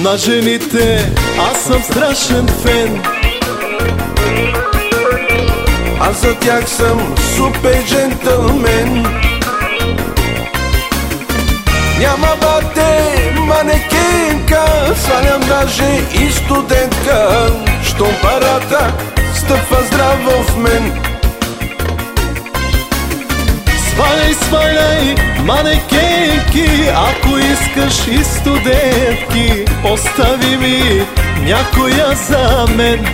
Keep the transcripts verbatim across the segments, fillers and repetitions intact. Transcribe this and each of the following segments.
На жените аз съм страшен фен. Аз за тях съм супер джентълмен. Няма бате, манекенка, свалям даже и студентка. Щом парата стъпва здраво в мен. Сваляй, сваляй, манекенки, ако искаш и студентки, остави ми някоя за мен.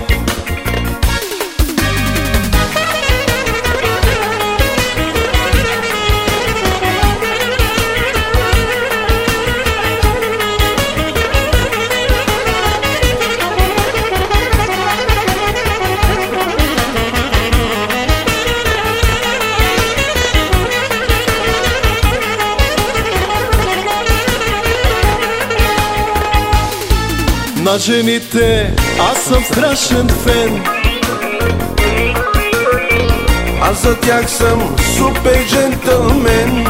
На жените аз съм страшен фен. Аз за тях съм супер джентълмен.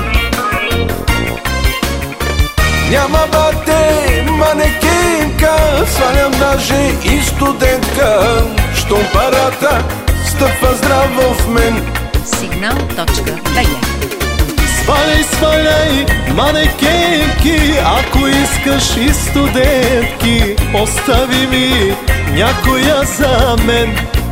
Няма бате, манекенка, свалям даже и студентка. Щом парата стъпва здраво в мен. Сигнал точка би е. Сваляй, сваляй, манекенки, ако искаш и студентки, остави ми някоя за мен.